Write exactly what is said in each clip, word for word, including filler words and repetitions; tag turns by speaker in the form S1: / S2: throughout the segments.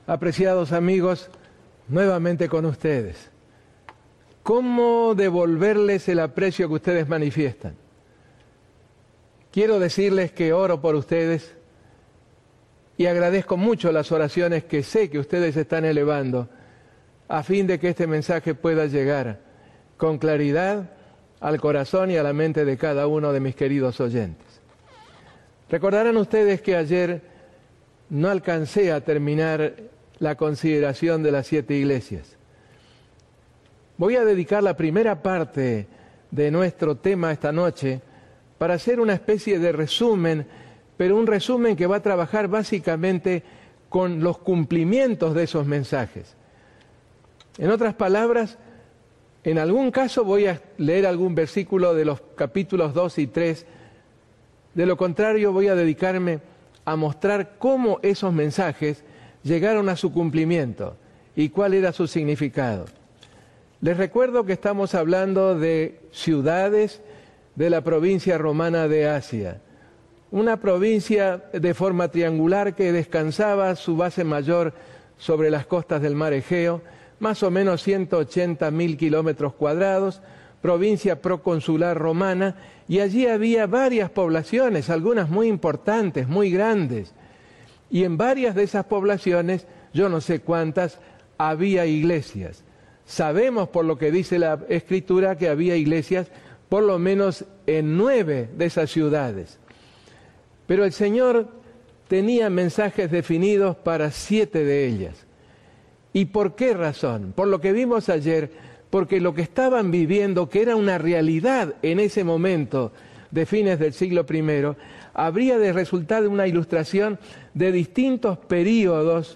S1: Apreciados amigos, nuevamente con ustedes. ¿Cómo devolverles el aprecio que ustedes manifiestan? Quiero decirles que oro por ustedes y agradezco mucho las oraciones que sé que ustedes están elevando a fin de que este mensaje pueda llegar con claridad al corazón y a la mente de cada uno de mis queridos oyentes. Recordarán ustedes que ayer no alcancé a terminar la consideración de las siete iglesias. Voy a dedicar la primera parte de nuestro tema esta noche para hacer una especie de resumen, pero un resumen que va a trabajar básicamente con los cumplimientos de esos mensajes. En otras palabras, en algún caso voy a leer algún versículo de los capítulos dos y tres, de lo contrario voy a dedicarme a mostrar cómo esos mensajes llegaron a su cumplimiento y cuál era su significado. Les recuerdo que estamos hablando de ciudades de la provincia romana de Asia, una provincia de forma triangular que descansaba su base mayor sobre las costas del mar Egeo, más o menos ciento ochenta mil kilómetros cuadrados, provincia proconsular romana, y allí había varias poblaciones, algunas muy importantes, muy grandes, y en varias de esas poblaciones, yo no sé cuántas, había iglesias. Sabemos por lo que dice la Escritura que había iglesias por lo menos en nueve de esas ciudades. Pero el Señor tenía mensajes definidos para siete de ellas. ¿Y por qué razón? Por lo que vimos ayer, porque lo que estaban viviendo, que era una realidad en ese momento de fines del siglo primero, habría de resultar de una ilustración de distintos períodos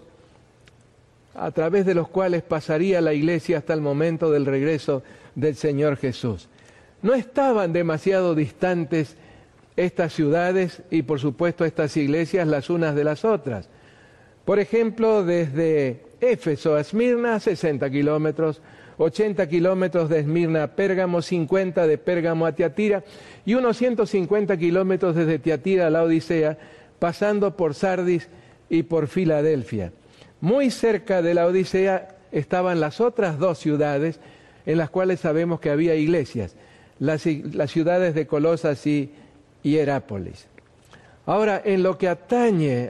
S1: a través de los cuales pasaría la iglesia hasta el momento del regreso del Señor Jesús. No estaban demasiado distantes estas ciudades y por supuesto estas iglesias las unas de las otras. Por ejemplo, desde Éfeso a Esmirna, sesenta kilómetros, ochenta kilómetros de Esmirna a Pérgamo, cincuenta de Pérgamo a Tiatira y unos ciento cincuenta kilómetros desde Tiatira a la Odisea, pasando por Sardis y por Filadelfia. Muy cerca de la Odisea estaban las otras dos ciudades en las cuales sabemos que había iglesias, las, las ciudades de Colosas y Hierápolis. Ahora, en lo que atañe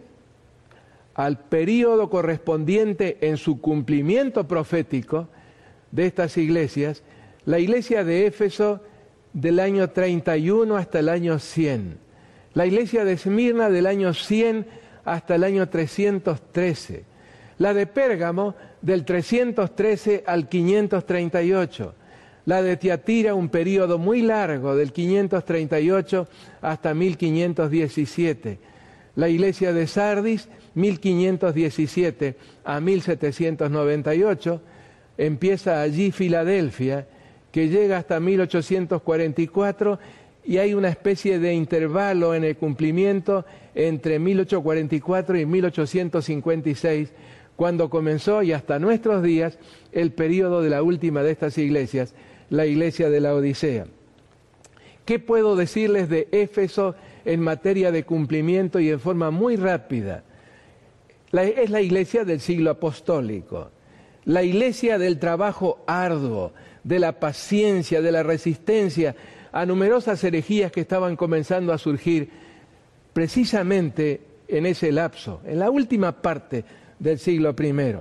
S1: al período correspondiente en su cumplimiento profético de estas iglesias, la iglesia de Éfeso del año treinta y uno hasta el año cien, la iglesia de Esmirna del año cien hasta el año trescientos trece, la de Pérgamo del trescientos trece al quinientos treinta y ocho, la de Tiatira un periodo muy largo del quinientos treinta y ocho hasta mil quinientos diecisiete, la iglesia de Sardis mil quinientos diecisiete a mil setecientos noventa y ocho, empieza allí Filadelfia, que llega hasta mil ochocientos cuarenta y cuatro, y hay una especie de intervalo en el cumplimiento entre mil ochocientos cuarenta y cuatro y mil ochocientos cincuenta y seis, cuando comenzó, y hasta nuestros días, el periodo de la última de estas iglesias, la iglesia de la Odisea. ¿Qué puedo decirles de Éfeso en materia de cumplimiento y en forma muy rápida? La, es la iglesia del siglo apostólico, la iglesia del trabajo arduo, de la paciencia, de la resistencia a numerosas herejías que estaban comenzando a surgir precisamente en ese lapso, en la última parte del siglo primero.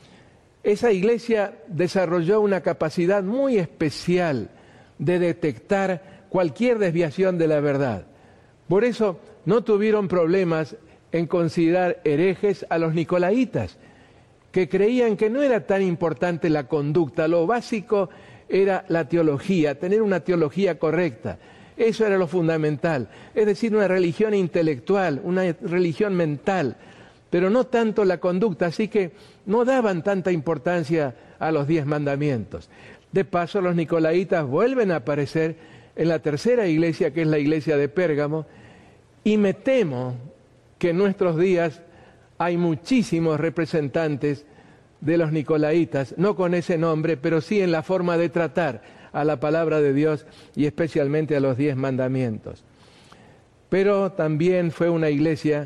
S1: Esa iglesia desarrolló una capacidad muy especial de detectar cualquier desviación de la verdad. Por eso no tuvieron problemas en considerar herejes a los nicolaitas, que creían que no era tan importante la conducta, lo básico era la teología, tener una teología correcta. Eso era lo fundamental, es decir, una religión intelectual, una religión mental, pero no tanto la conducta, así que no daban tanta importancia a los diez mandamientos. De paso, los nicolaitas vuelven a aparecer en la tercera iglesia, que es la iglesia de Pérgamo, y me temo que en nuestros días hay muchísimos representantes de los nicolaitas, no con ese nombre, pero sí en la forma de tratar a la palabra de Dios y especialmente a los diez mandamientos. Pero también fue una iglesia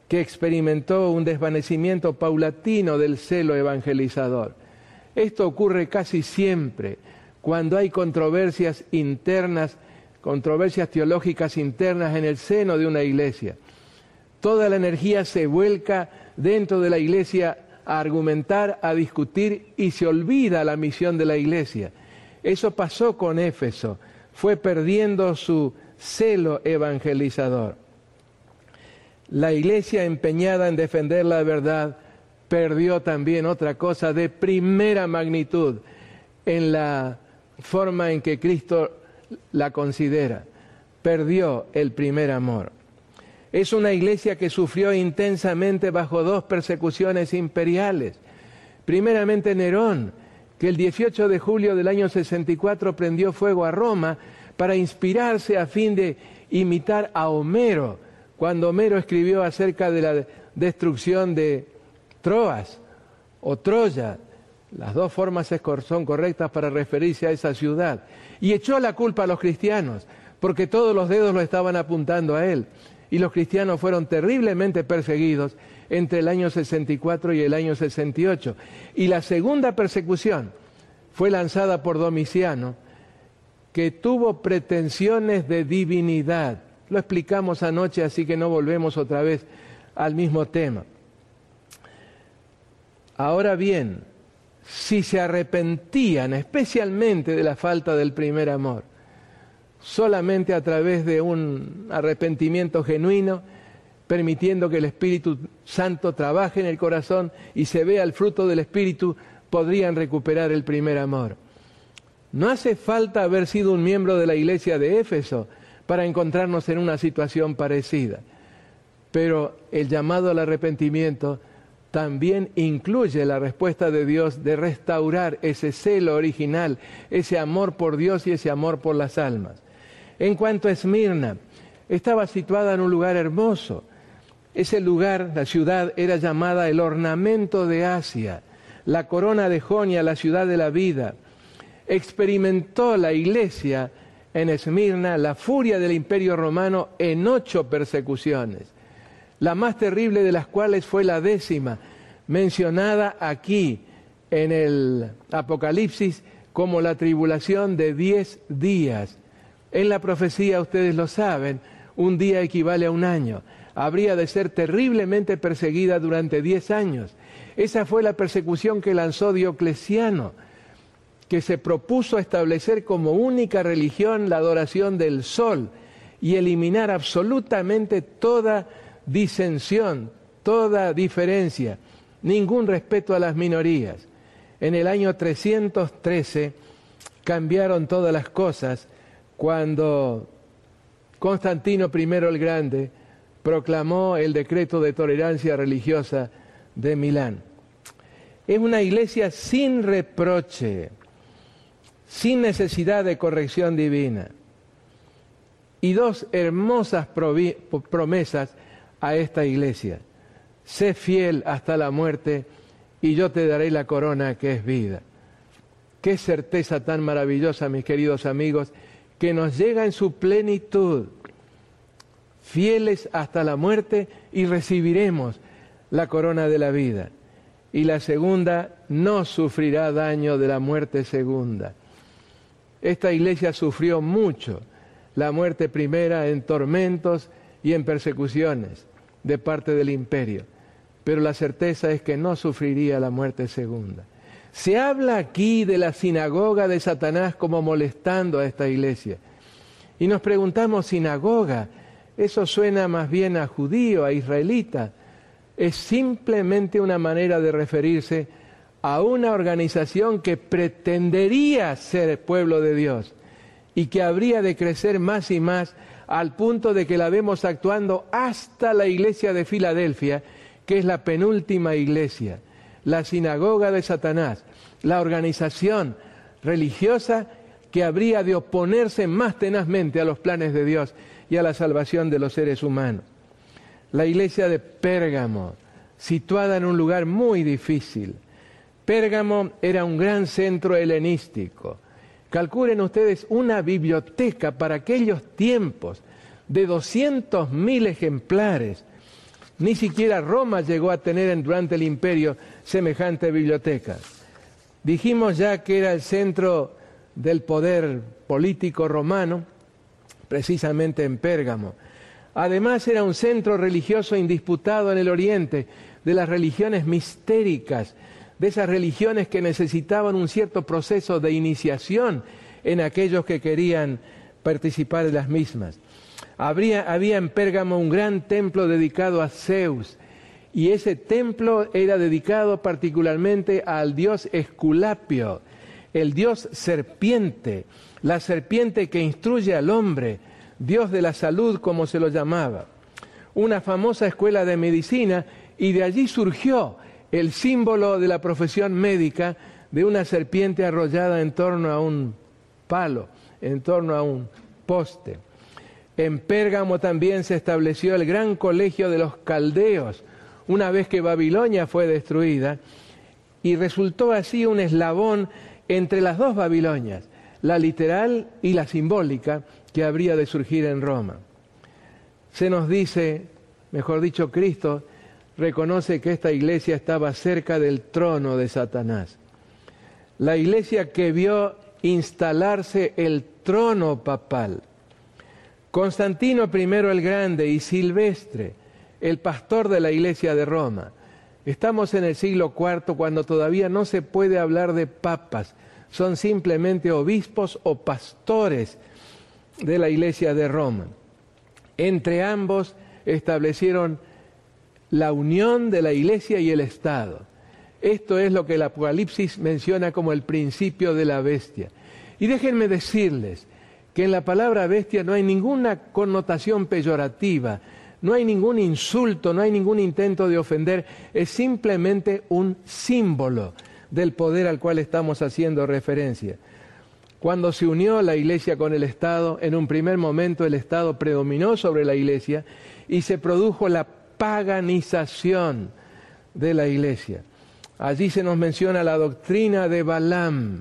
S1: que experimentó un desvanecimiento paulatino del celo evangelizador. Esto ocurre casi siempre cuando hay controversias internas, controversias teológicas internas en el seno de una iglesia. Toda la energía se vuelca dentro de la iglesia a argumentar, a discutir, y se olvida la misión de la iglesia. Eso pasó con Éfeso, fue perdiendo su celo evangelizador. La iglesia empeñada en defender la verdad perdió también otra cosa de primera magnitud en la forma en que Cristo la considera. Perdió el primer amor. Es una iglesia que sufrió intensamente bajo dos persecuciones imperiales. Primeramente Nerón, que el dieciocho de julio del año sesenta y cuatro prendió fuego a Roma para inspirarse a fin de imitar a Homero, cuando Homero escribió acerca de la destrucción de Troas o Troya. Las dos formas son correctas para referirse a esa ciudad. Y echó la culpa a los cristianos, porque todos los dedos lo estaban apuntando a él. Y los cristianos fueron terriblemente perseguidos entre el año sesenta y cuatro y el año sesenta y ocho. Y la segunda persecución fue lanzada por Domiciano, que tuvo pretensiones de divinidad. Lo explicamos anoche, así que no volvemos otra vez al mismo tema. Ahora bien, si se arrepentían especialmente de la falta del primer amor, solamente a través de un arrepentimiento genuino, permitiendo que el Espíritu Santo trabaje en el corazón y se vea el fruto del Espíritu, podrían recuperar el primer amor. No hace falta haber sido un miembro de la iglesia de Éfeso para encontrarnos en una situación parecida. Pero el llamado al arrepentimiento también incluye la respuesta de Dios de restaurar ese celo original, ese amor por Dios y ese amor por las almas. En cuanto a Esmirna, estaba situada en un lugar hermoso. Ese lugar, la ciudad, era llamada el ornamento de Asia, la corona de Jonia, la ciudad de la vida. Experimentó la iglesia en Esmirna la furia del Imperio Romano en ocho persecuciones, la más terrible de las cuales fue la décima, mencionada aquí en el Apocalipsis como la tribulación de diez días. En la profecía, ustedes lo saben, un día equivale a un año. Habría de ser terriblemente perseguida durante diez años. Esa fue la persecución que lanzó Diocleciano, que se propuso establecer como única religión la adoración del sol y eliminar absolutamente toda disensión, toda diferencia, ningún respeto a las minorías. En el año trescientos trece cambiaron todas las cosas cuando Constantino primero el Grande proclamó el decreto de tolerancia religiosa de Milán. Es una iglesia sin reproche, sin necesidad de corrección divina. Y dos hermosas promesas a esta iglesia. Sé fiel hasta la muerte y yo te daré la corona que es vida. Qué certeza tan maravillosa, mis queridos amigos, que nos llega en su plenitud. Fieles hasta la muerte y recibiremos la corona de la vida. Y la segunda, no sufrirá daño de la muerte segunda. Esta iglesia sufrió mucho la muerte primera en tormentos y en persecuciones de parte del imperio, pero la certeza es que no sufriría la muerte segunda. Se habla aquí de la sinagoga de Satanás como molestando a esta iglesia. Y nos preguntamos, sinagoga, eso suena más bien a judío, a israelita. Es simplemente una manera de referirse a una organización que pretendería ser pueblo de Dios y que habría de crecer más y más al punto de que la vemos actuando hasta la iglesia de Filadelfia, que es la penúltima iglesia, la sinagoga de Satanás, la organización religiosa que habría de oponerse más tenazmente a los planes de Dios y a la salvación de los seres humanos. La iglesia de Pérgamo, situada en un lugar muy difícil. Pérgamo era un gran centro helenístico. Calculen ustedes una biblioteca para aquellos tiempos de doscientos mil ejemplares, Ni siquiera Roma llegó a tener durante el imperio semejante biblioteca. Dijimos ya que era el centro del poder político romano, precisamente en Pérgamo. Además era un centro religioso indisputado en el Oriente, de las religiones mistéricas, de esas religiones que necesitaban un cierto proceso de iniciación en aquellos que querían participar de las mismas. Habría, había en Pérgamo un gran templo dedicado a Zeus, y ese templo era dedicado particularmente al dios Esculapio, el dios serpiente, la serpiente que instruye al hombre, dios de la salud como se lo llamaba. Una famosa escuela de medicina, y de allí surgió el símbolo de la profesión médica de una serpiente arrollada en torno a un palo, en torno a un poste. En Pérgamo también se estableció el gran colegio de los caldeos, una vez que Babilonia fue destruida, y resultó así un eslabón entre las dos Babilonias, la literal y la simbólica, que habría de surgir en Roma. Se nos dice, mejor dicho, Cristo reconoce que esta iglesia estaba cerca del trono de Satanás. La iglesia que vio instalarse el trono papal. Constantino primero el Grande y Silvestre, el pastor de la iglesia de Roma. Estamos en el siglo cuarto, cuando todavía no se puede hablar de papas, son simplemente obispos o pastores de la iglesia de Roma. Entre ambos establecieron la unión de la iglesia y el Estado. Esto es lo que el Apocalipsis menciona como el principio de la bestia. Y déjenme decirles que en la palabra bestia no hay ninguna connotación peyorativa, no hay ningún insulto, no hay ningún intento de ofender, es simplemente un símbolo del poder al cual estamos haciendo referencia. Cuando se unió la iglesia con el Estado, en un primer momento el Estado predominó sobre la iglesia y se produjo la paganización de la iglesia. Allí se nos menciona la doctrina de Balaam,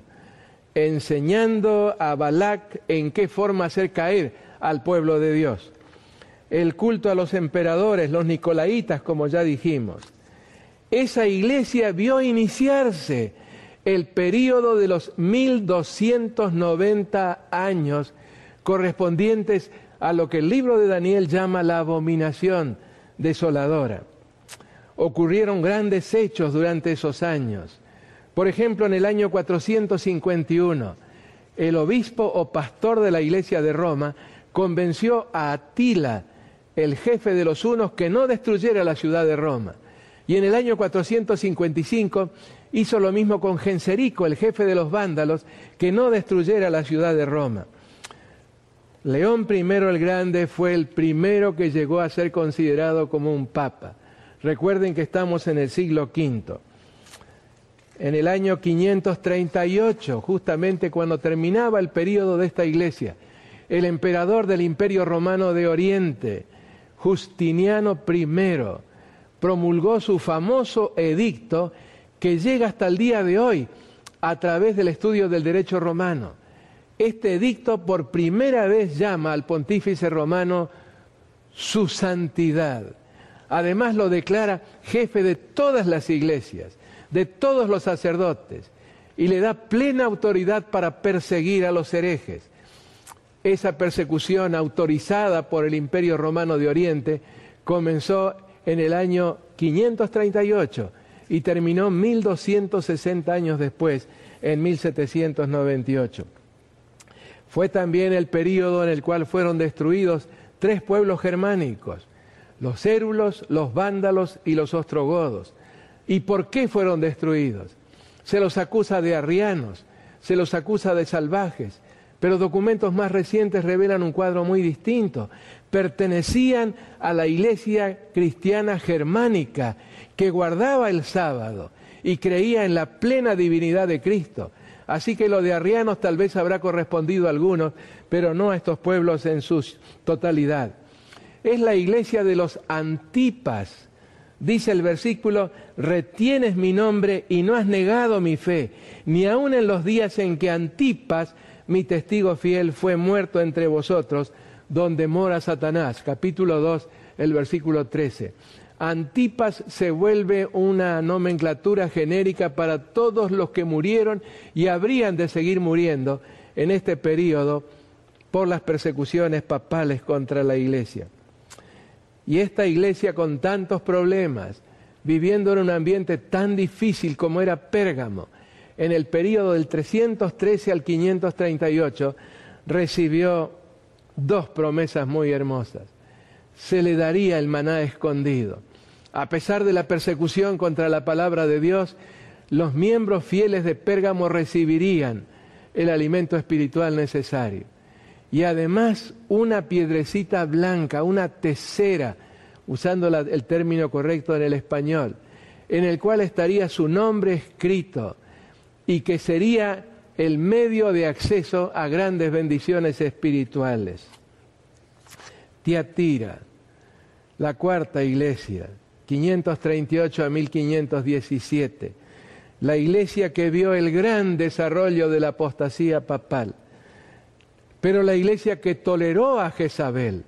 S1: enseñando a Balac en qué forma hacer caer al pueblo de Dios. El culto a los emperadores, los nicolaitas, como ya dijimos. Esa iglesia vio iniciarse el período de los mil doscientos noventa años correspondientes a lo que el libro de Daniel llama la abominación desoladora. Ocurrieron grandes hechos durante esos años. Por ejemplo, en el año cuatrocientos cincuenta y uno, el obispo o pastor de la iglesia de Roma convenció a Atila, el jefe de los hunos, que no destruyera la ciudad de Roma. Y en el año cuatrocientos cincuenta y cinco hizo lo mismo con Genserico, el jefe de los vándalos, que no destruyera la ciudad de Roma. León I el Grande fue el primero que llegó a ser considerado como un papa. Recuerden que estamos en el siglo quinto. En el año quinientos treinta y ocho, justamente cuando terminaba el período de esta iglesia, el emperador del Imperio Romano de Oriente, Justiniano I, promulgó su famoso edicto que llega hasta el día de hoy a través del estudio del derecho romano. Este edicto por primera vez llama al pontífice romano su santidad. Además lo declara jefe de todas las iglesias, de todos los sacerdotes, y le da plena autoridad para perseguir a los herejes. Esa persecución autorizada por el Imperio Romano de Oriente comenzó en el año quinientos treinta y ocho y terminó mil doscientos sesenta años después, en mil setecientos noventa y ocho. Fue también el período en el cual fueron destruidos tres pueblos germánicos, los érulos, los vándalos y los ostrogodos. ¿Y por qué fueron destruidos? Se los acusa de arrianos, se los acusa de salvajes, pero documentos más recientes revelan un cuadro muy distinto. Pertenecían a la iglesia cristiana germánica que guardaba el sábado y creía en la plena divinidad de Cristo. Así que lo de arrianos tal vez habrá correspondido a algunos, pero no a estos pueblos en su totalidad. Es la iglesia de los Antipas. Dice el versículo, retienes mi nombre y no has negado mi fe, ni aun en los días en que Antipas, mi testigo fiel, fue muerto entre vosotros, donde mora Satanás. Capítulo dos, el versículo trece. Antipas se vuelve una nomenclatura genérica para todos los que murieron y habrían de seguir muriendo en este periodo por las persecuciones papales contra la iglesia. Y esta iglesia con tantos problemas, viviendo en un ambiente tan difícil como era Pérgamo, en el periodo del trescientos trece al quinientos treinta y ocho, recibió dos promesas muy hermosas. Se le daría el maná escondido. A pesar de la persecución contra la palabra de Dios, los miembros fieles de Pérgamo recibirían el alimento espiritual necesario. Y además una piedrecita blanca, una tesera, usando la, el término correcto en el español, en el cual estaría su nombre escrito y que sería el medio de acceso a grandes bendiciones espirituales. Tiatira, la cuarta iglesia, quinientos treinta y ocho a mil quinientos diecisiete, la iglesia que vio el gran desarrollo de la apostasía papal, pero la iglesia que toleró a Jezabel.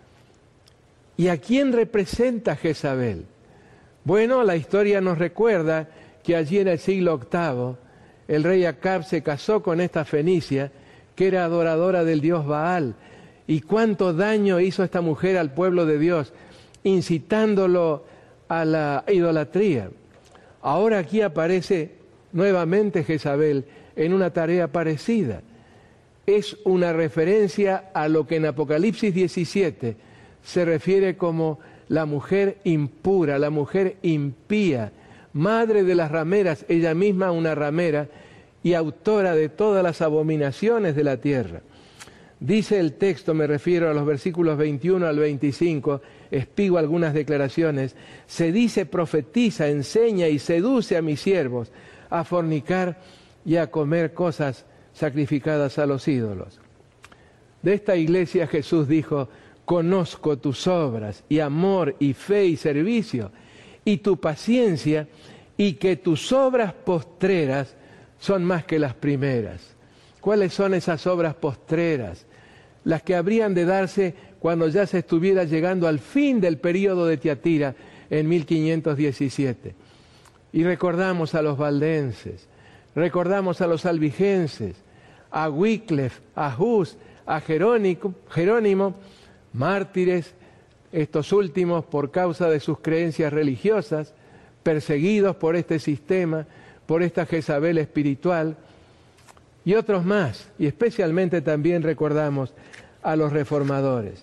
S1: ¿Y a quién representa Jezabel? Bueno, la historia nos recuerda que allí en el siglo octavo el rey Acab se casó con esta fenicia que era adoradora del dios Baal. Y cuánto daño hizo esta mujer al pueblo de Dios, incitándolo a la idolatría. Ahora aquí aparece nuevamente Jezabel en una tarea parecida. Es una referencia a lo que en Apocalipsis diecisiete se refiere como la mujer impura, la mujer impía, madre de las rameras, ella misma una ramera y autora de todas las abominaciones de la tierra. Dice el texto, me refiero a los versículos veintiuno al veinticinco, espigo algunas declaraciones, se dice, profetiza, enseña y seduce a mis siervos a fornicar y a comer cosas sacrificadas a los ídolos. De esta iglesia Jesús dijo, conozco tus obras y amor y fe y servicio y tu paciencia y que tus obras postreras son más que las primeras. ¿Cuáles son esas obras postreras? Las que habrían de darse cuando ya se estuviera llegando al fin del período de Tiatira en mil quinientos diecisiete. Y recordamos a los valdenses, recordamos a los albigenses, a Wycliffe, a Hus, a Jerónimo, Jerónimo, mártires, estos últimos por causa de sus creencias religiosas, perseguidos por este sistema, por esta Jezabel espiritual, y otros más, y especialmente también recordamos a los reformadores.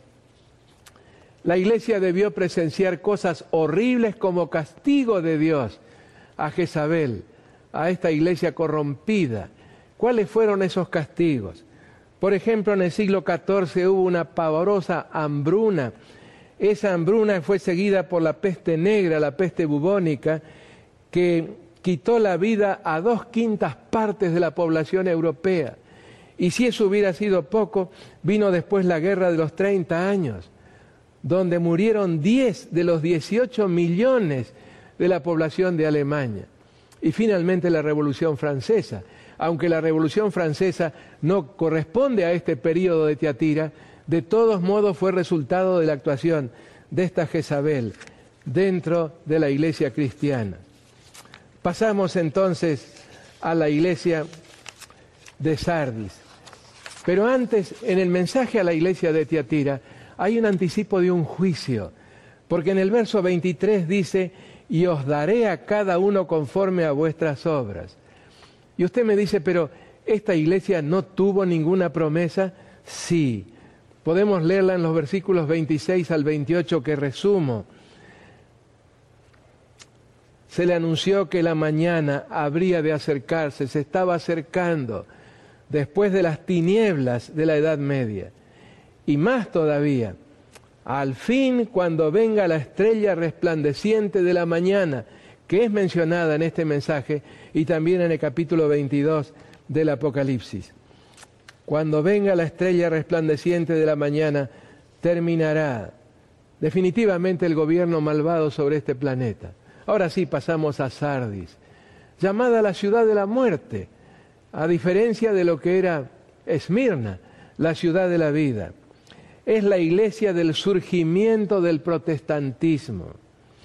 S1: La iglesia debió presenciar cosas horribles como castigo de Dios a Jezabel, a esta iglesia corrompida. ¿Cuáles fueron esos castigos? Por ejemplo, en el siglo catorce hubo una pavorosa hambruna. Esa hambruna fue seguida por la peste negra, la peste bubónica, que quitó la vida a dos quintas partes de la población europea. Y si eso hubiera sido poco, vino después la guerra de los treinta años, donde murieron diez de los dieciocho millones de la población de Alemania. Y finalmente la Revolución Francesa. Aunque la Revolución Francesa no corresponde a este periodo de Tiatira, de todos modos fue resultado de la actuación de esta Jezabel dentro de la iglesia cristiana. Pasamos entonces a la iglesia de Sardis. Pero antes, en el mensaje a la iglesia de Tiatira, hay un anticipo de un juicio, porque en el verso veintitrés dice, y os daré a cada uno conforme a vuestras obras. Y usted me dice, pero ¿esta iglesia no tuvo ninguna promesa? Sí. Podemos leerla en los versículos veintiséis al veintiocho que resumo. Se le anunció que la mañana habría de acercarse, se estaba acercando, después de las tinieblas de la Edad Media. Y más todavía, al fin cuando venga la estrella resplandeciente de la mañana, que es mencionada en este mensaje y también en el capítulo veintidós del Apocalipsis. Cuando venga la estrella resplandeciente de la mañana, terminará definitivamente el gobierno malvado sobre este planeta. Ahora sí pasamos a Sardis, llamada la ciudad de la muerte, a diferencia de lo que era Esmirna, la ciudad de la vida. Es la iglesia del surgimiento del protestantismo.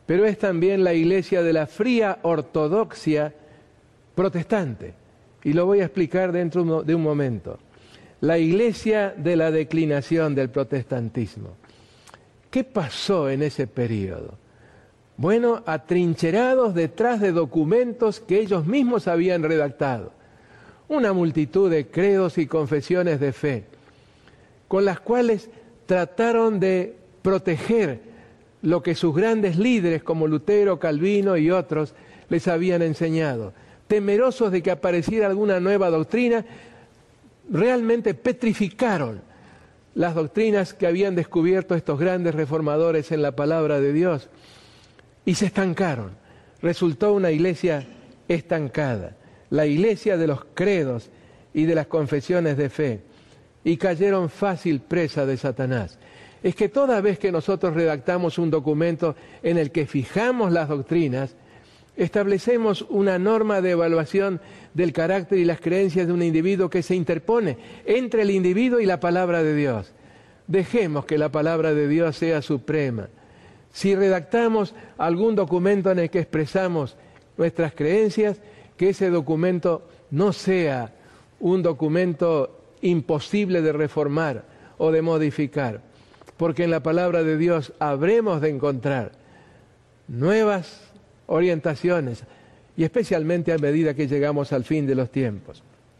S1: pero es también la iglesia de la fría ortodoxia protestante. Y lo voy a explicar dentro de un momento. La iglesia de la declinación del protestantismo. ¿Qué pasó en ese periodo? Bueno, atrincherados detrás de documentos que ellos mismos habían redactado. Una multitud de credos y confesiones de fe, con las cuales trataron de proteger lo que sus grandes líderes como Lutero, Calvino y otros les habían enseñado. Temerosos de que apareciera alguna nueva doctrina, realmente petrificaron las doctrinas que habían descubierto estos grandes reformadores en la palabra de Dios y se estancaron. Resultó una iglesia estancada, la iglesia de los credos y de las confesiones de fe, y cayeron fácil presa de Satanás. Es que toda vez que nosotros redactamos un documento en el que fijamos las doctrinas, establecemos una norma de evaluación del carácter y las creencias de un individuo que se interpone entre el individuo y la palabra de Dios. Dejemos que la palabra de Dios sea suprema. Si redactamos algún documento en el que expresamos nuestras creencias, que ese documento no sea un documento imposible de reformar o de modificar, porque en la palabra de Dios habremos de encontrar nuevas orientaciones, y especialmente a medida que llegamos al fin de los tiempos.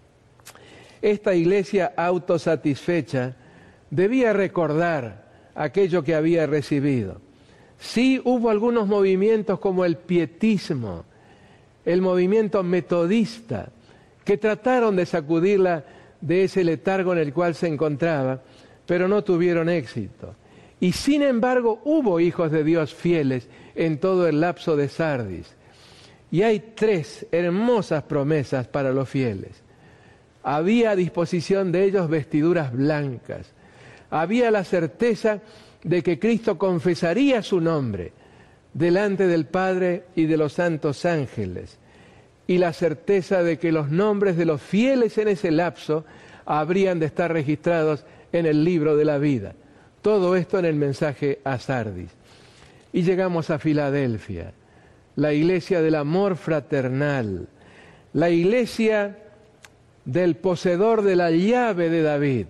S1: Esta iglesia autosatisfecha debía recordar aquello que había recibido. Sí hubo algunos movimientos como el pietismo, el movimiento metodista, que trataron de sacudirla de ese letargo en el cual se encontraba, pero no tuvieron éxito. Y sin embargo hubo hijos de Dios fieles en todo el lapso de Sardis. Y hay tres hermosas promesas para los fieles. Había a disposición de ellos vestiduras blancas. Había la certeza de que Cristo confesaría su nombre delante del Padre y de los santos ángeles. Y la certeza de que los nombres de los fieles en ese lapso habrían de estar registrados en el libro de la vida. Todo esto en el mensaje a Sardis. Y llegamos a Filadelfia, la iglesia del amor fraternal, la iglesia del poseedor de la llave de David.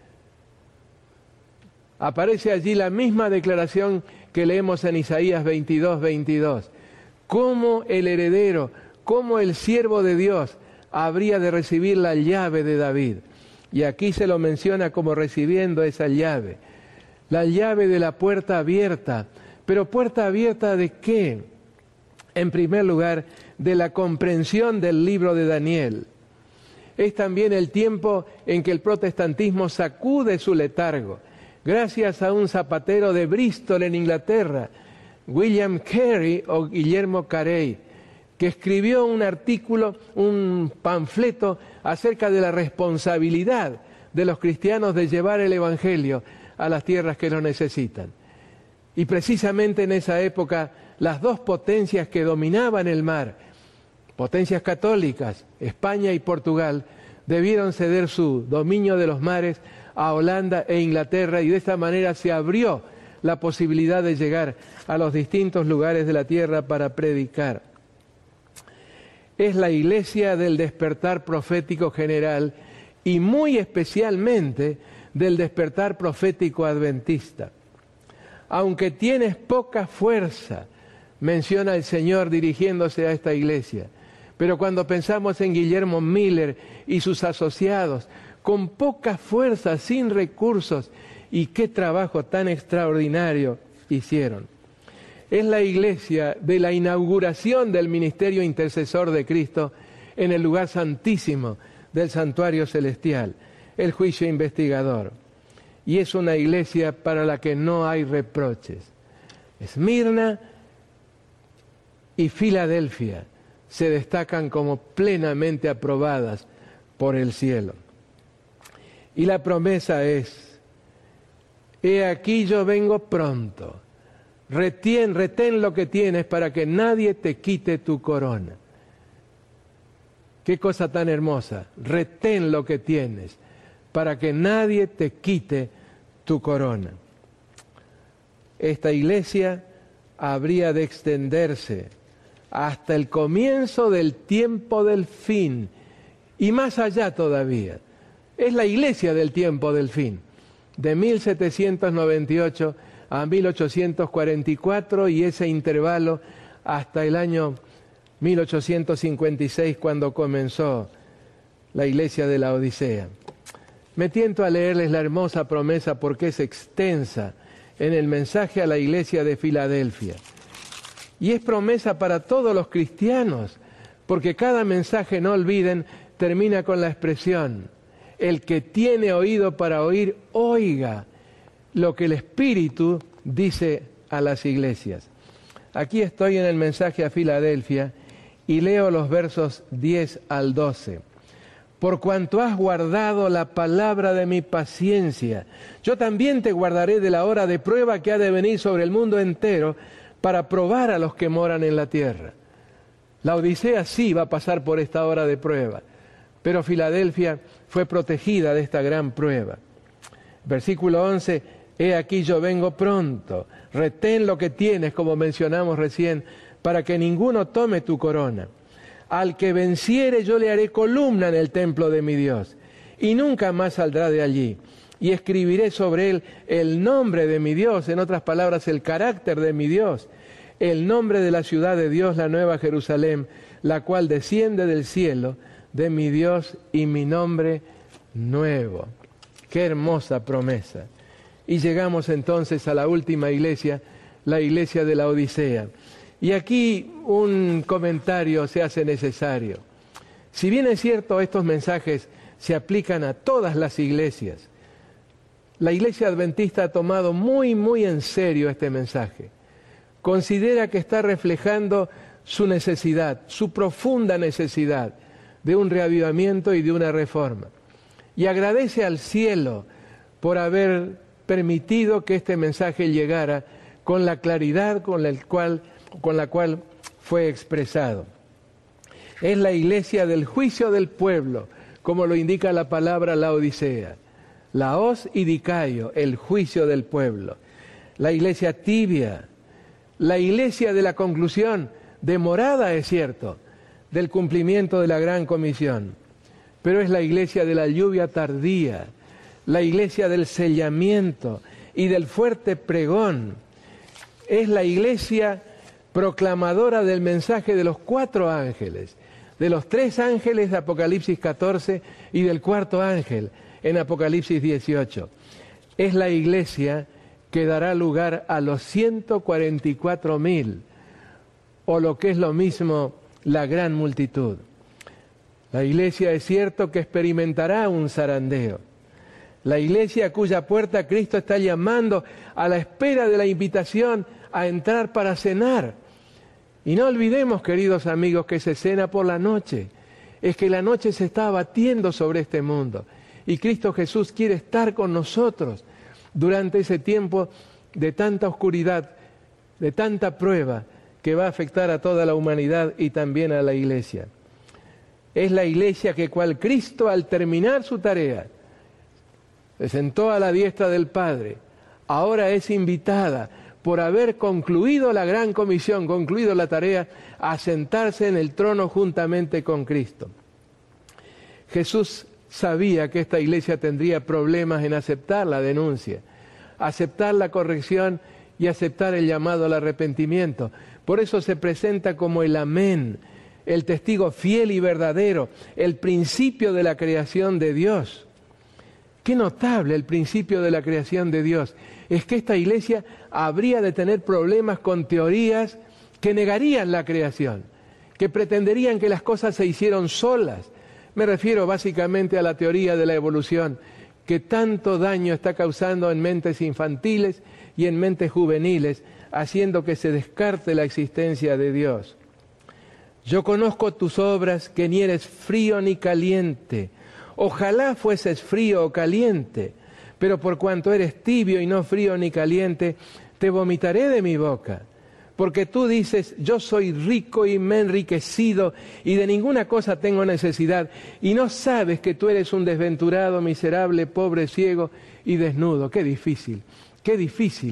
S1: Aparece allí la misma declaración que leemos en Isaías veintidós, veintidós. Cómo el heredero, cómo el siervo de Dios habría de recibir la llave de David. Y aquí se lo menciona como recibiendo esa llave. La llave de la puerta abierta. ¿Pero puerta abierta de qué? En primer lugar, de la comprensión del libro de Daniel. Es también el tiempo en que el protestantismo sacude su letargo. Gracias a un zapatero de Bristol en Inglaterra, William Carey o Guillermo Carey, que escribió un artículo, un panfleto acerca de la responsabilidad de los cristianos de llevar el Evangelio a las tierras que lo necesitan. Y precisamente en esa época, las dos potencias que dominaban el mar, potencias católicas, España y Portugal, debieron ceder su dominio de los mares a Holanda e Inglaterra, y de esta manera se abrió la posibilidad de llegar a los distintos lugares de la tierra para predicar. Es la iglesia del despertar profético general y muy especialmente del despertar profético adventista. Aunque tienes poca fuerza, menciona el Señor dirigiéndose a esta iglesia, pero cuando pensamos en Guillermo Miller y sus asociados, con poca fuerza, sin recursos, y qué trabajo tan extraordinario hicieron. Es la iglesia de la inauguración del ministerio intercesor de Cristo en el lugar santísimo del santuario celestial, el juicio investigador. Y es una iglesia para la que no hay reproches. Esmirna y Filadelfia se destacan como plenamente aprobadas por el cielo. Y la promesa es: he aquí yo vengo pronto. Retén, retén lo que tienes para que nadie te quite tu corona. Qué cosa tan hermosa. Retén lo que tienes para que nadie te quite tu corona. Esta iglesia habría de extenderse hasta el comienzo del tiempo del fin y más allá todavía. Es la iglesia del tiempo del fin, de mil setecientos noventa y ocho a mil ochocientos cuarenta y cuatro, y ese intervalo hasta el año mil ochocientos cincuenta y seis, cuando comenzó la iglesia de la Odisea. Me tiento a leerles la hermosa promesa porque es extensa en el mensaje a la iglesia de Filadelfia. Y es promesa para todos los cristianos, porque cada mensaje, no olviden, termina con la expresión: el que tiene oído para oír, oiga lo que el Espíritu dice a las iglesias. Aquí estoy en el mensaje a Filadelfia y leo los versos diez al doce. Por cuanto has guardado la palabra de mi paciencia, yo también te guardaré de la hora de prueba que ha de venir sobre el mundo entero para probar a los que moran en la tierra. La Odisea sí va a pasar por esta hora de prueba, pero Filadelfia fue protegida de esta gran prueba. Versículo once, he aquí yo vengo pronto, retén lo que tienes, como mencionamos recién, para que ninguno tome tu corona. Al que venciere yo le haré columna en el templo de mi Dios, y nunca más saldrá de allí. Y escribiré sobre él el nombre de mi Dios, en otras palabras, el carácter de mi Dios, el nombre de la ciudad de Dios, la nueva Jerusalén, la cual desciende del cielo, de mi Dios, y mi nombre nuevo. Qué hermosa promesa. Y llegamos entonces a la última iglesia, la iglesia de la Odisea. Y aquí un comentario se hace necesario. Si bien es cierto, estos mensajes se aplican a todas las iglesias, la iglesia adventista ha tomado muy, muy en serio este mensaje. Considera que está reflejando su necesidad, su profunda necesidad de un reavivamiento y de una reforma. Y agradece al cielo por haber permitido que este mensaje llegara con la claridad con la cual, con la cual fue expresado. Es la iglesia del juicio del pueblo, como lo indica la palabra Laodicea. Laos y Dicaio, el juicio del pueblo. La iglesia tibia, la iglesia de la conclusión, demorada es cierto, del cumplimiento de la gran comisión, pero es la iglesia de la lluvia tardía, la iglesia del sellamiento y del fuerte pregón. Es la iglesia proclamadora del mensaje de los cuatro ángeles, de los tres ángeles de Apocalipsis catorce y del cuarto ángel en Apocalipsis dieciocho. Es la iglesia que dará lugar a los ciento cuarenta y cuatro mil, o lo que es lo mismo, la gran multitud. La iglesia es cierto que experimentará un zarandeo. La iglesia cuya puerta Cristo está llamando a la espera de la invitación a entrar para cenar. Y no olvidemos, queridos amigos, que se cena por la noche. Es que la noche se está abatiendo sobre este mundo. Y Cristo Jesús quiere estar con nosotros durante ese tiempo de tanta oscuridad, de tanta prueba que va a afectar a toda la humanidad y también a la iglesia. Es la iglesia que, cual Cristo, al terminar su tarea, se sentó a la diestra del Padre, ahora es invitada, por haber concluido la gran comisión, concluido la tarea, a sentarse en el trono juntamente con Cristo. Jesús sabía que esta iglesia tendría problemas en aceptar la denuncia, aceptar la corrección y aceptar el llamado al arrepentimiento. Por eso se presenta como el amén, el testigo fiel y verdadero, el principio de la creación de Dios. Qué notable el principio de la creación de Dios. Es que esta iglesia habría de tener problemas con teorías que negarían la creación, que pretenderían que las cosas se hicieron solas. Me refiero básicamente a la teoría de la evolución, que tanto daño está causando en mentes infantiles y en mentes juveniles, haciendo que se descarte la existencia de Dios. Yo conozco tus obras, que ni eres frío ni caliente. Ojalá fueses frío o caliente, pero por cuanto eres tibio y no frío ni caliente, te vomitaré de mi boca. Porque tú dices, yo soy rico y me he enriquecido y de ninguna cosa tengo necesidad, y no sabes que tú eres un desventurado, miserable, pobre, ciego y desnudo. Qué difícil, qué difícil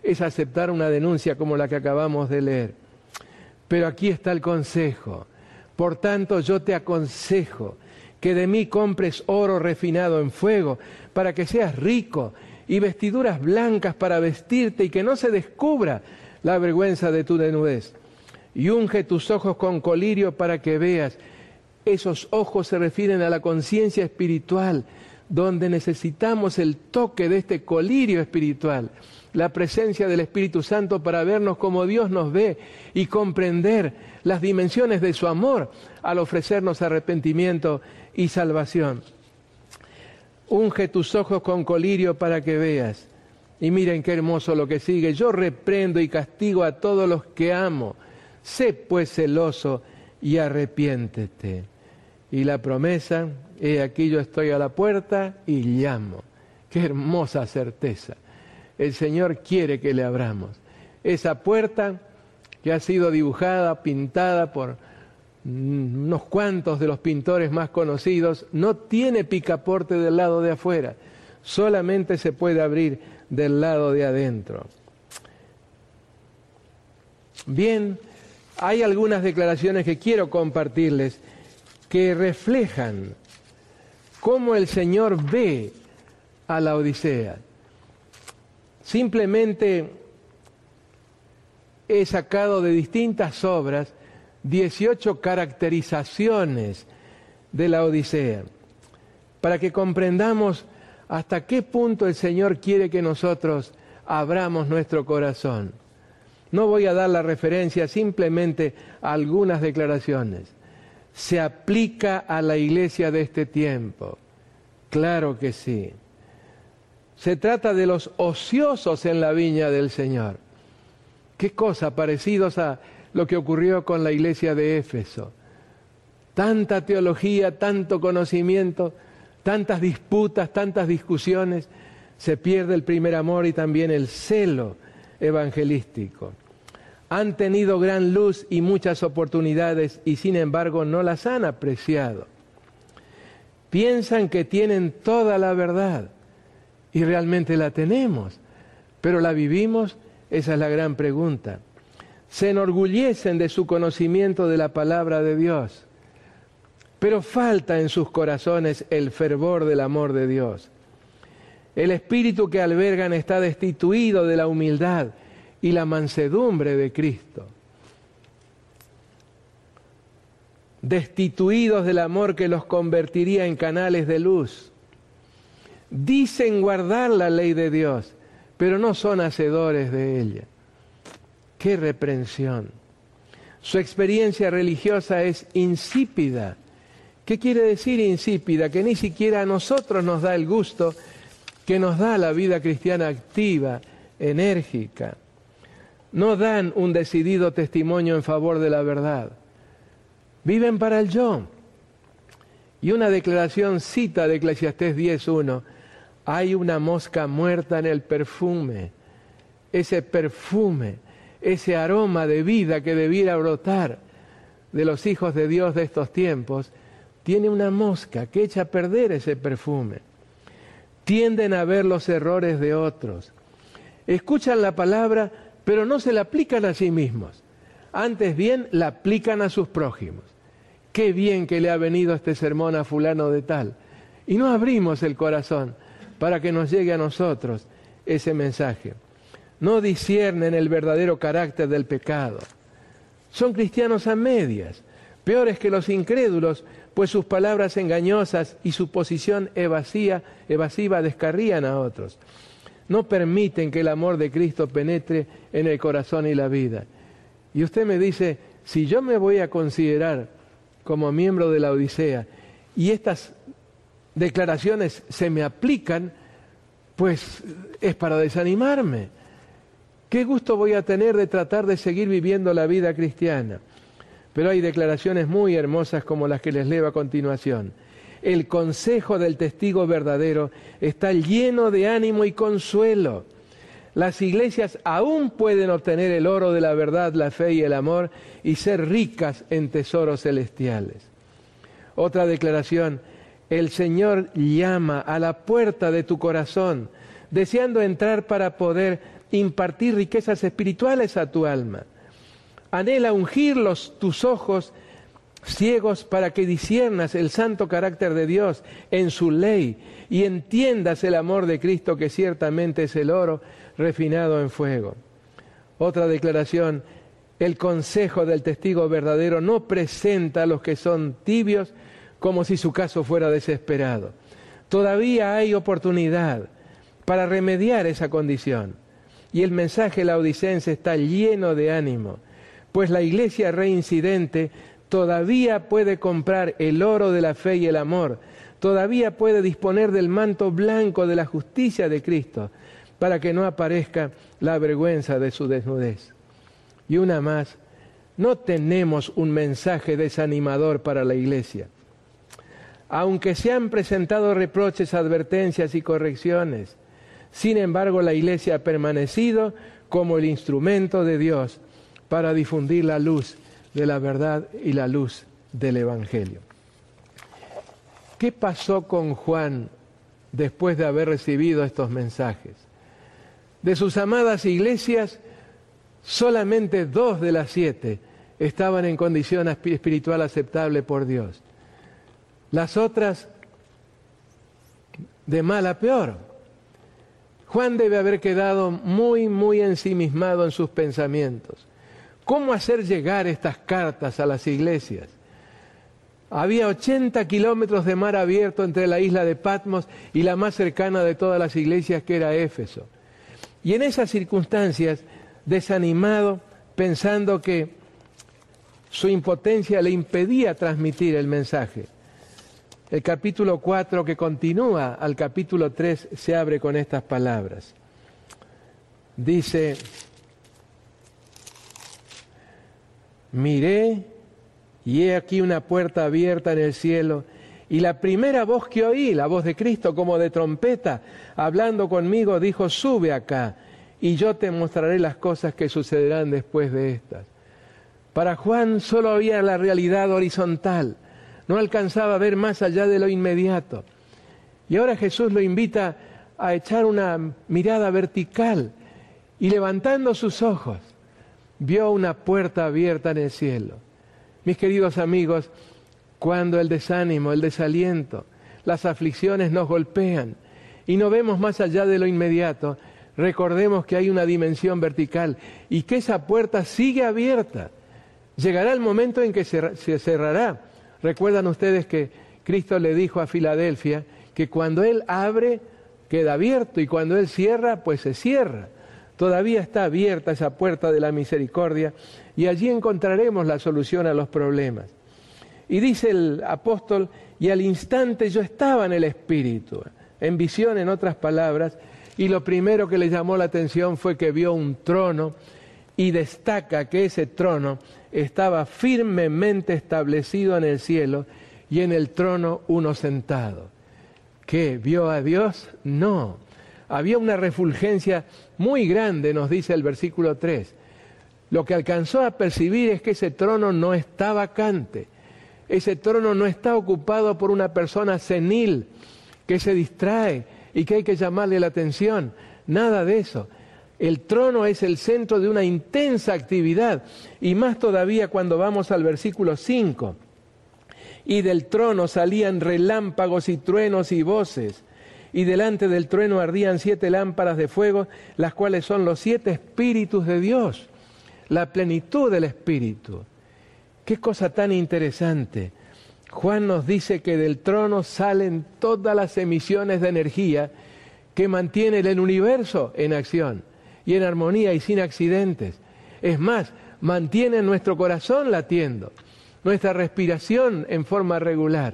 S1: es aceptar una denuncia como la que acabamos de leer. Pero aquí está el consejo. Por tanto, yo te aconsejo que de mí compres oro refinado en fuego, para que seas rico, y vestiduras blancas para vestirte, y que no se descubra la vergüenza de tu desnudez. Y unge tus ojos con colirio para que veas. Esos ojos se refieren a la conciencia espiritual, donde necesitamos el toque de este colirio espiritual, la presencia del Espíritu Santo para vernos como Dios nos ve y comprender las dimensiones de su amor al ofrecernos arrepentimiento y salvación. Unge tus ojos con colirio para que veas. Y miren qué hermoso lo que sigue. Yo reprendo y castigo a todos los que amo. Sé pues celoso y arrepiéntete. Y la promesa, he aquí yo estoy a la puerta y llamo. Qué hermosa certeza. El Señor quiere que le abramos. Esa puerta que ha sido dibujada, pintada por unos cuantos de los pintores más conocidos, no tiene picaporte del lado de afuera. Solamente se puede abrir del lado de adentro. Bien, hay algunas declaraciones que quiero compartirles que reflejan cómo el Señor ve a la Odisea. Simplemente he sacado de distintas obras dieciocho caracterizaciones de la Odisea, para que comprendamos hasta qué punto el Señor quiere que nosotros abramos nuestro corazón. No voy a dar la referencia, simplemente a algunas declaraciones. ¿Se aplica a la iglesia de este tiempo? Claro que sí. Se trata de los ociosos en la viña del Señor. Qué cosa, parecidos a lo que ocurrió con la iglesia de Éfeso. Tanta teología, tanto conocimiento, tantas disputas, tantas discusiones, se pierde el primer amor y también el celo evangelístico. Han tenido gran luz y muchas oportunidades y sin embargo no las han apreciado. Piensan que tienen toda la verdad y realmente la tenemos, pero ¿la vivimos? Esa es la gran pregunta. Se enorgullecen de su conocimiento de la palabra de Dios, pero falta en sus corazones el fervor del amor de Dios. El espíritu que albergan está destituido de la humildad y la mansedumbre de Cristo. Destituidos del amor que los convertiría en canales de luz. Dicen guardar la ley de Dios, pero no son hacedores de ella. ¡Qué reprensión! Su experiencia religiosa es insípida. ¿Qué quiere decir insípida? Que ni siquiera a nosotros nos da el gusto que nos da la vida cristiana activa, enérgica. No dan un decidido testimonio en favor de la verdad. Viven para el yo. Y una declaración cita de Eclesiastés diez uno. Hay una mosca muerta en el perfume. Ese perfume, ese aroma de vida que debiera brotar de los hijos de Dios de estos tiempos, tiene una mosca que echa a perder ese perfume. Tienden a ver los errores de otros. Escuchan la palabra, pero no se la aplican a sí mismos. Antes bien, la aplican a sus prójimos. Qué bien que le ha venido este sermón a fulano de tal. Y no abrimos el corazón para que nos llegue a nosotros ese mensaje. No disciernen el verdadero carácter del pecado. Son cristianos a medias, peores que los incrédulos, pues sus palabras engañosas y su posición evasiva, evasiva descarrían a otros. No permiten que el amor de Cristo penetre en el corazón y la vida. Y usted me dice, si yo me voy a considerar como miembro de la Odisea y estas declaraciones se me aplican, pues es para desanimarme. ¿Qué gusto voy a tener de tratar de seguir viviendo la vida cristiana? Pero hay declaraciones muy hermosas como las que les leo a continuación. El consejo del testigo verdadero está lleno de ánimo y consuelo. Las iglesias aún pueden obtener el oro de la verdad, la fe y el amor y ser ricas en tesoros celestiales. Otra declaración, el Señor llama a la puerta de tu corazón, deseando entrar para poder impartir riquezas espirituales a tu alma. Anhela ungir los, tus ojos ciegos para que disciernas el santo carácter de Dios en su ley y entiendas el amor de Cristo, que ciertamente es el oro refinado en fuego. Otra declaración: el consejo del testigo verdadero no presenta a los que son tibios como si su caso fuera desesperado. Todavía hay oportunidad para remediar esa condición. Y el mensaje laodicense está lleno de ánimo, pues la iglesia reincidente todavía puede comprar el oro de la fe y el amor, todavía puede disponer del manto blanco de la justicia de Cristo, para que no aparezca la vergüenza de su desnudez. Y una más: no tenemos un mensaje desanimador para la iglesia. Aunque se han presentado reproches, advertencias y correcciones, sin embargo la iglesia ha permanecido como el instrumento de Dios para difundir la luz de la verdad y la luz del Evangelio. ¿Qué pasó con Juan después de haber recibido estos mensajes? De sus amadas iglesias, solamente dos de las siete estaban en condición espiritual aceptable por Dios. Las otras, de mal a peor. Juan debe haber quedado muy, muy ensimismado en sus pensamientos. ¿Cómo hacer llegar estas cartas a las iglesias? Había ochenta kilómetros de mar abierto entre la isla de Patmos y la más cercana de todas las iglesias, que era Éfeso. Y en esas circunstancias, desanimado, pensando que su impotencia le impedía transmitir el mensaje, el capítulo cuatro, que continúa al capítulo tres, se abre con estas palabras. Dice: miré, y he aquí una puerta abierta en el cielo, y la primera voz que oí, la voz de Cristo como de trompeta, hablando conmigo, dijo: sube acá, y yo te mostraré las cosas que sucederán después de estas. Para Juan solo había la realidad horizontal, no alcanzaba a ver más allá de lo inmediato. Y ahora Jesús lo invita a echar una mirada vertical, y levantando sus ojos, vio una puerta abierta en el cielo. Mis queridos amigos, cuando el desánimo, el desaliento, las aflicciones nos golpean y no vemos más allá de lo inmediato, recordemos que hay una dimensión vertical y que esa puerta sigue abierta. Llegará el momento en que se cerrará. Recuerdan ustedes que Cristo le dijo a Filadelfia que cuando Él abre, queda abierto, y cuando Él cierra, pues se cierra. Todavía está abierta esa puerta de la misericordia, y allí encontraremos la solución a los problemas. Y dice el apóstol: y al instante yo estaba en el Espíritu, en visión, en otras palabras, y lo primero que le llamó la atención fue que vio un trono, y destaca que ese trono estaba firmemente establecido en el cielo, y en el trono uno sentado. ¿Qué? ¿Vio a Dios? No. Había una refulgencia muy grande, nos dice el versículo tres. Lo que alcanzó a percibir es que ese trono no está vacante. Ese trono no está ocupado por una persona senil que se distrae y que hay que llamarle la atención. Nada de eso. El trono es el centro de una intensa actividad, y más todavía cuando vamos al versículo cinco. Y del trono salían relámpagos y truenos y voces, y delante del trueno ardían siete lámparas de fuego, las cuales son los siete espíritus de Dios, la plenitud del Espíritu. Qué cosa tan interesante. Juan nos dice que del trono salen todas las emisiones de energía que mantienen el universo en acción y en armonía y sin accidentes. Es más, mantienen nuestro corazón latiendo, nuestra respiración en forma regular.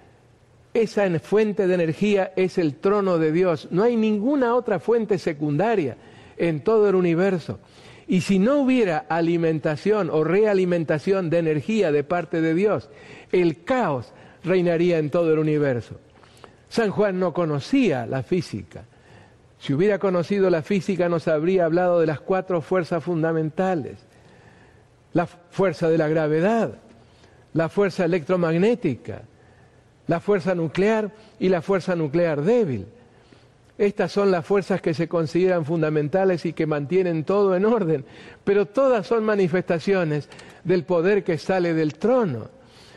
S1: Esa fuente de energía es el trono de Dios. No hay ninguna otra fuente secundaria en todo el universo. Y si no hubiera alimentación o realimentación de energía de parte de Dios, el caos reinaría en todo el universo. San Juan no conocía la física. Si hubiera conocido la física, nos habría hablado de las cuatro fuerzas fundamentales: la fuerza de la gravedad, la fuerza electromagnética, la fuerza nuclear y la fuerza nuclear débil. Estas son las fuerzas que se consideran fundamentales y que mantienen todo en orden, pero todas son manifestaciones del poder que sale del trono,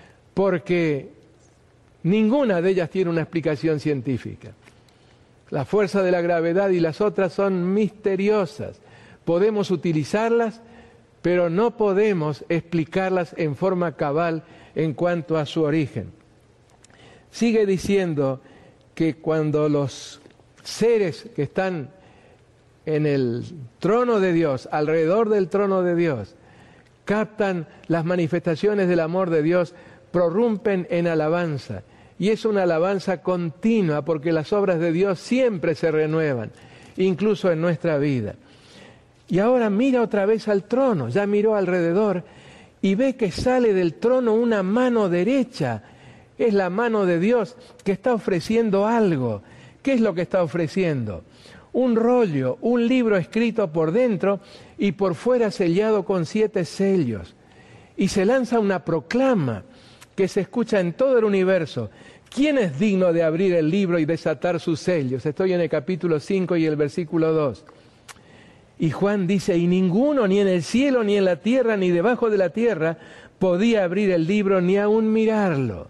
S1: porque ninguna de ellas tiene una explicación científica. La fuerza de la gravedad y las otras son misteriosas. Podemos utilizarlas, pero no podemos explicarlas en forma cabal en cuanto a su origen. Sigue diciendo que cuando los seres que están en el trono de Dios, alrededor del trono de Dios, captan las manifestaciones del amor de Dios, prorrumpen en alabanza. Y es una alabanza continua, porque las obras de Dios siempre se renuevan, incluso en nuestra vida. Y ahora mira otra vez al trono, ya miró alrededor y ve que sale del trono una mano derecha. Es la mano de Dios que está ofreciendo algo. ¿Qué es lo que está ofreciendo? Un rollo, un libro escrito por dentro y por fuera sellado con siete sellos. Y se lanza una proclama que se escucha en todo el universo. ¿Quién es digno de abrir el libro y desatar sus sellos? Estoy en el capítulo cinco y el versículo dos. Y Juan dice, y ninguno, ni en el cielo, ni en la tierra, ni debajo de la tierra, podía abrir el libro ni aún mirarlo.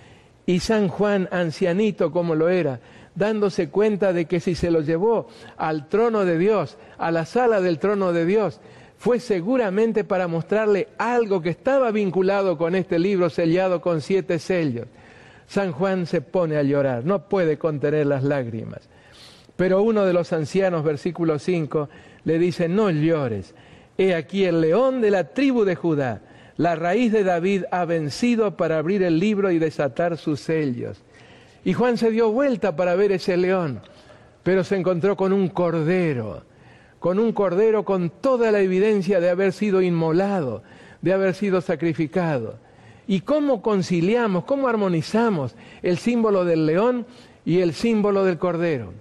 S1: Y San Juan, ancianito como lo era, dándose cuenta de que si se lo llevó al trono de Dios, a la sala del trono de Dios, fue seguramente para mostrarle algo que estaba vinculado con este libro sellado con siete sellos. San Juan se pone a llorar, no puede contener las lágrimas. Pero uno de los ancianos, versículo cinco, le dice, no llores, he aquí el león de la tribu de Judá, la raíz de David ha vencido para abrir el libro y desatar sus sellos. Y Juan se dio vuelta para ver ese león, pero se encontró con un cordero, con un cordero con toda la evidencia de haber sido inmolado, de haber sido sacrificado. ¿Y cómo conciliamos, cómo armonizamos el símbolo del león y el símbolo del cordero?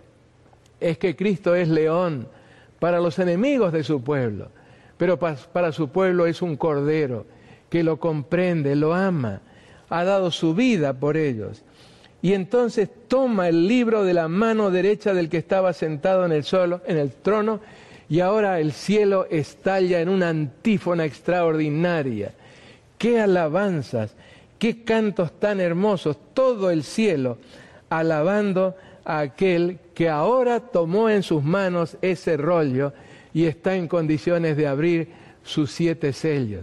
S1: Es que Cristo es león para los enemigos de su pueblo, pero para su pueblo es un cordero que lo comprende, lo ama, ha dado su vida por ellos. Y entonces toma el libro de la mano derecha del que estaba sentado en el, solo, en el trono, y ahora el cielo estalla en una antífona extraordinaria. ¡Qué alabanzas! ¡Qué cantos tan hermosos! Todo el cielo alabando a aquel que ahora tomó en sus manos ese rollo y está en condiciones de abrir sus siete sellos.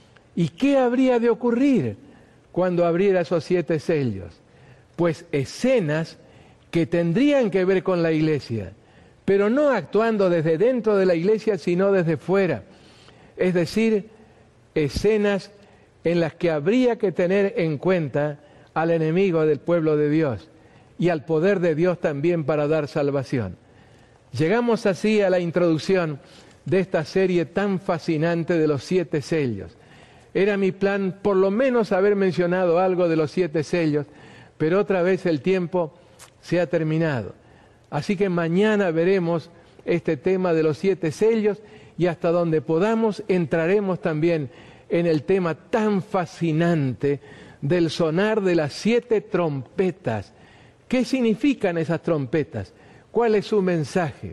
S1: ¿Y qué habría de ocurrir cuando abriera esos siete sellos? Pues escenas que tendrían que ver con la iglesia, pero no actuando desde dentro de la iglesia, sino desde fuera. Es decir, escenas en las que habría que tener en cuenta al enemigo del pueblo de Dios y al poder de Dios también para dar salvación. Llegamos así a la introducción de esta serie tan fascinante de los siete sellos. Era mi plan por lo menos haber mencionado algo de los siete sellos, pero otra vez el tiempo se ha terminado. Así que mañana veremos este tema de los siete sellos y hasta donde podamos entraremos también en el tema tan fascinante del sonar de las siete trompetas. ¿Qué significan esas trompetas? ¿Cuál es su mensaje?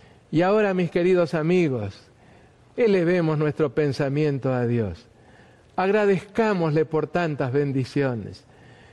S1: Y ahora, mis queridos amigos, elevemos nuestro pensamiento a Dios. Agradezcámosle por tantas bendiciones.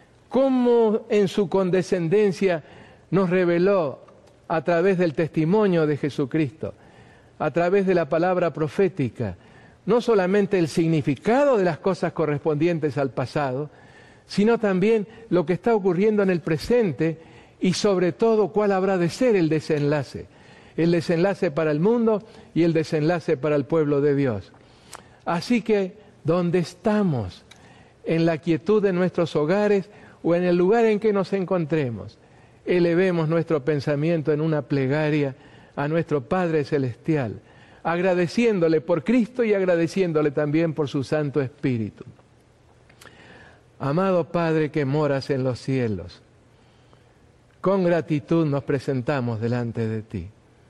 S1: Cómo en su condescendencia nos reveló a través del testimonio de Jesucristo, a través de la palabra profética, no solamente el significado de las cosas correspondientes al pasado, sino también lo que está ocurriendo en el presente y sobre todo cuál habrá de ser el desenlace. El desenlace para el mundo y el desenlace para el pueblo de Dios. Así que, ¿dónde estamos? En la quietud de nuestros hogares o en el lugar en que nos encontremos, elevemos nuestro pensamiento en una plegaria a nuestro Padre Celestial, agradeciéndole por Cristo y agradeciéndole también por su Santo Espíritu. Amado Padre que moras en los cielos, con gratitud nos presentamos delante de ti.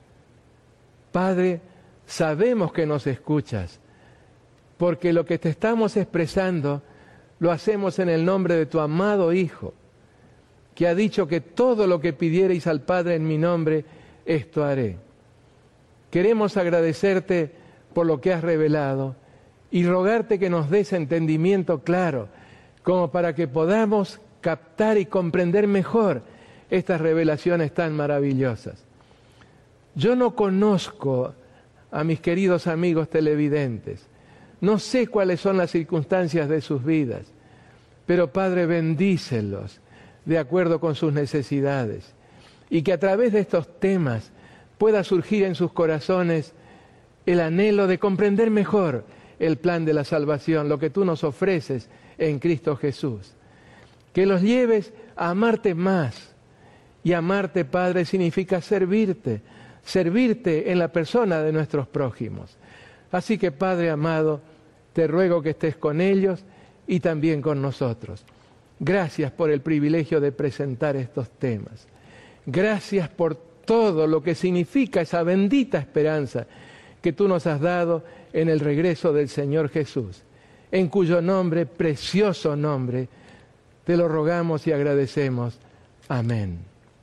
S1: Padre, sabemos que nos escuchas, porque lo que te estamos expresando lo hacemos en el nombre de tu amado Hijo, que ha dicho que todo lo que pidiereis al Padre en mi nombre, esto haré. Queremos agradecerte por lo que has revelado y rogarte que nos des entendimiento claro, como para que podamos captar y comprender mejor estas revelaciones tan maravillosas. Yo no conozco a mis queridos amigos televidentes, no sé cuáles son las circunstancias de sus vidas, pero Padre, bendícelos de acuerdo con sus necesidades, y que a través de estos temas pueda surgir en sus corazones el anhelo de comprender mejor el plan de la salvación, lo que tú nos ofreces en Cristo Jesús. Que los lleves a amarte más, y amarte, Padre, significa servirte, servirte en la persona de nuestros prójimos. Así que, Padre amado, te ruego que estés con ellos y también con nosotros. Gracias por el privilegio de presentar estos temas. Gracias por todo lo que significa esa bendita esperanza que tú nos has dado en el regreso del Señor Jesús, en cuyo nombre, precioso nombre, te lo rogamos y agradecemos. Amén.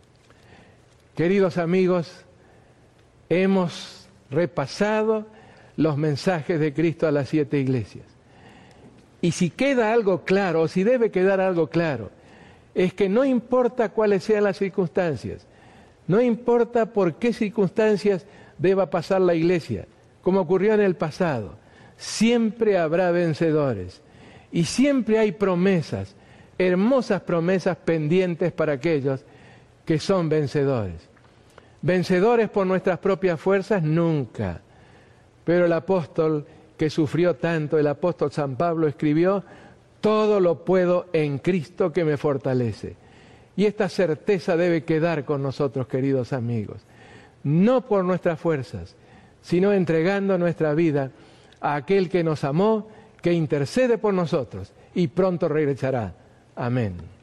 S1: Queridos amigos, hemos repasado los mensajes de Cristo a las siete iglesias. Y si queda algo claro, o si debe quedar algo claro, es que no importa cuáles sean las circunstancias, no importa por qué circunstancias deba pasar la iglesia, como ocurrió en el pasado, siempre habrá vencedores. Y siempre hay promesas, hermosas promesas pendientes para aquellos que son vencedores. Vencedores por nuestras propias fuerzas, nunca. Pero el apóstol que sufrió tanto, el apóstol San Pablo escribió, todo lo puedo en Cristo que me fortalece. Y esta certeza debe quedar con nosotros, queridos amigos. No por nuestras fuerzas, sino entregando nuestra vida a aquel que nos amó, que intercede por nosotros y pronto regresará. Amén.